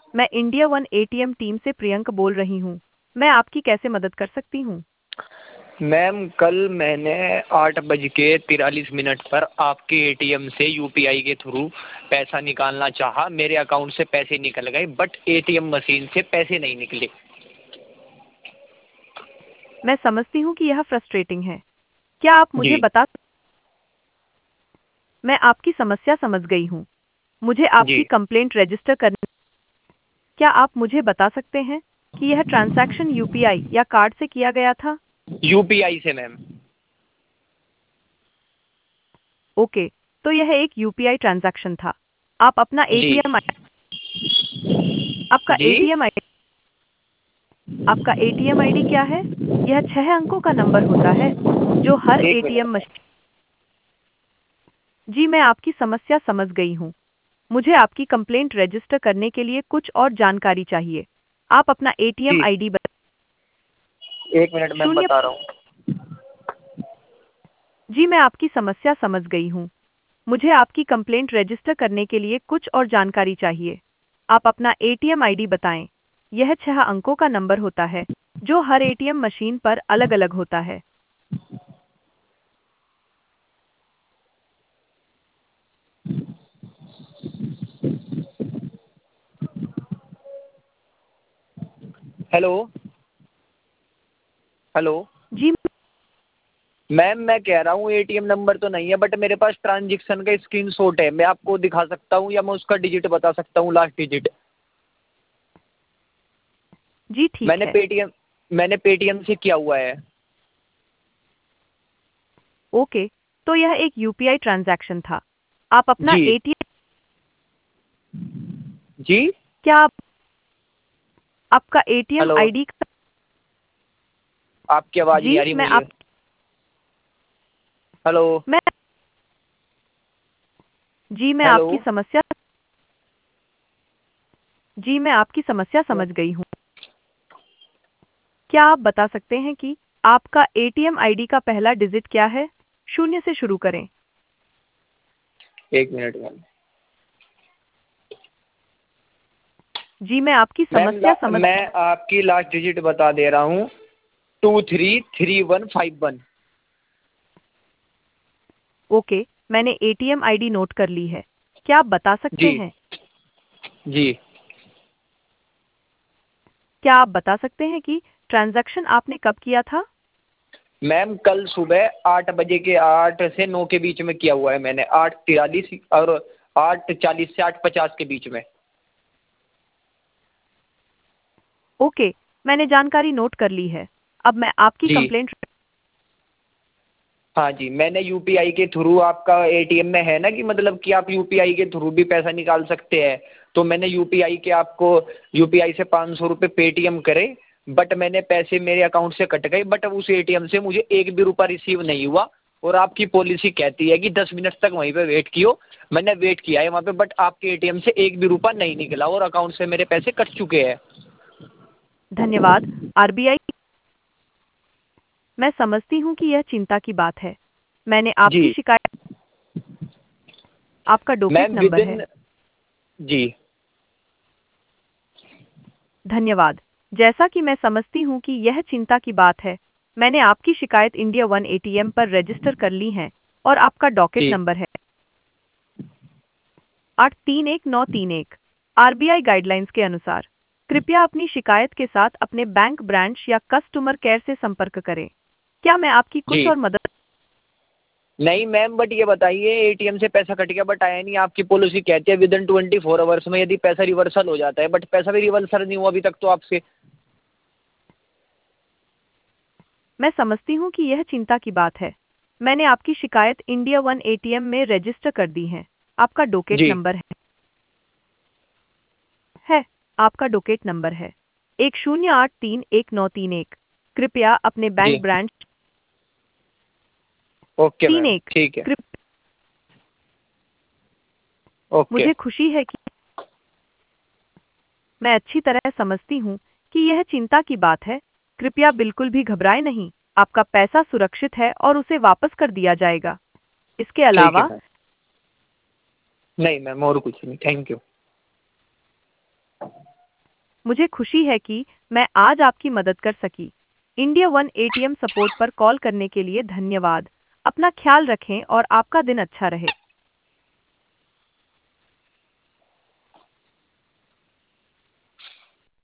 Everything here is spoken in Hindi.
मैं इंडिया वन एटीएम टीम से प्रियंक बोल रही हूँ। मैं आपकी कैसे मदद कर सकती हूँ? मैम कल मैंने 8:43 पर आपके एटीएम से यूपीआई के थ्रू पैसा निकालना चाहा। मेरे अकाउंट से पैसे निकल गए बट एटीएम मशीन से पैसे नहीं निकले। मैं समझती हूँ कि यह फ्रस्ट्रेटिंग है। क्या आप मुझे जी मैं आपकी समस्या समझ गई हूँ। मुझे जी। आपकी कंप्लेंट रजिस्टर करनी। क्या आप मुझे बता सकते हैं कि यह ट्रांजैक्शन यूपीआई या कार्ड से किया गया था? यूपीआई से मैम। ओके, तो यह एक यूपीआई ट्रांजैक्शन था। आप अपना जी एटीएम आपका जी। एटीएम आई आपका एटीएम आईडी क्या है? यह 6 अंकों का नंबर होता है जो हर एक एटीएम मिनट। मशीन। जी, मैं आपकी समस्या समझ गई हूँ। मुझे आपकी कंप्लेंट रजिस्टर करने के लिए कुछ और जानकारी चाहिए। आप अपना एटीएम जी आईडी एक मिनट मैम शून्य। बता रहा हूँ। जी, मैं आपकी समस्या समझ गई हूँ। मुझे आपकी कंप्लेंट रजिस्टर करने के लिए कुछ और जानकारी चाहिए। आप अपना एटीएम आईडी बताएं। यह 6 अंकों का नंबर होता है जो हर एटीएम मशीन पर अलग-अलग होता है। Hello hello. जी, मैम मैं कह रहा हूँ एटीएम नंबर तो नहीं है बट मेरे पास ट्रांजैक्शन का स्क्रीनशॉट है। मैं आपको दिखा सकता हूँ या मैं उसका डिजिट बता सकता हूँ, लास्ट डिजिट। जी ठीक मैंने है। पेटीएम मैंने पेटीएम से किया हुआ है। ओके, तो यह एक यूपीआई ट्रांजैक्शन था। आप अपना जी एटीएम जी। क्या आप आपका एटीएम हेलो। आईडी का। आपकी आवाज़ नहीं जी, आ रही मुझे। हेलो मैं जी, मैं हेलो। आपकी समस्या जी, मैं आपकी समस्या समझ गई हूँ। क्या आप बता सकते हैं कि आपका एटीएम आईडी का पहला डिजिट क्या है? 0 से शुरू करें। एक मिनट मैम। जी, मैं आपकी मैम समस्या समझ। मैं आपकी लास्ट डिजिट बता दे रहा हूँ, 233151। ओके, मैंने एटीएम आईडी नोट कर ली है। क्या आप बता सकते जी हैं जी। क्या आप बता सकते हैं कि ट्रांज़ैक्शन आपने कब किया था? मैम कल सुबह 8 बजे के 8 से 9 के बीच में किया हुआ है मैंने, 8:43 और 8:40 से 8:50 के बीच में। ओके, मैंने जानकारी नोट कर ली है। अब मैं आपकी जी कंप्लेंट। हाँ जी। मैंने यूपीआई के थ्रू, आपका एटीएम में है ना कि मतलब कि आप यूपीआई के थ्रू भी पैसा निकाल सकते हैं, तो मैंने यूपीआई के आपको यूपीआई से 500 रुपये पेटीएम करे बट मैंने पैसे मेरे अकाउंट से कट गए बट उस एटीएम से मुझे एक भी रुपया रिसीव नहीं हुआ। और आपकी पॉलिसी कहती है कि 10 मिनट तक वहीं पे वेट कियो। मैंने वेट किया है वहाँ पे बट आपके एटीएम से एक भी रुपया नहीं निकला और अकाउंट से मेरे पैसे कट चुके हैं। धन्यवाद। आरबीआई। मैं समझती हूँ कि यह चिंता की बात है। मैंने आपकी जी शिकायत। आपका डोकेट मैम विद नंबर है। इन। जी धन्यवाद। जैसा कि मैं समझती हूँ कि यह चिंता की बात है, मैंने आपकी शिकायत इंडिया वन एटीएम पर रजिस्टर कर ली है और आपका डॉकेट जी नंबर है 831931। आरबीआई गाइडलाइंस के अनुसार कृपया अपनी शिकायत के साथ अपने बैंक ब्रांच या कस्टमर केयर से संपर्क करें। क्या मैं आपकी कुछ जी। और मदद। नहीं मैम बट ये बताइए, एटीएम से पैसा कट गया बट आया नहीं। आपकी पॉलिसी कहती है विद इन 24 आवर्स में यदि पैसा रिवर्सल हो जाता है बट पैसा भी रिवर्सल नहीं हुआ अभी तक तो आपसे। मैं समझती हूँ कि यह चिंता की बात है। मैंने आपकी शिकायत इंडिया वन एटीएम में रजिस्टर कर दी है। आपका डोकेट जी नंबर है आपका डोकेट नंबर है 10831931। कृपया अपने जी। बैंक ब्रांच ओके तीन मैम एक ठीक है। कृप ओके। मुझे खुशी है कि मैं अच्छी तरह समझती हूँ कि यह चिंता की बात है। कृपया बिल्कुल भी घबराएं नहीं। आपका पैसा सुरक्षित है और उसे वापस कर दिया जाएगा। इसके ठीक है अलावा मैम। नहीं मैम और कुछ नहीं, थैंक यू। मुझे खुशी है कि मैं आज आपकी मदद कर सकी। इंडिया वन एटीएम सपोर्ट पर कॉल करने के लिए धन्यवाद। अपना ख्याल रखें और आपका दिन अच्छा रहे।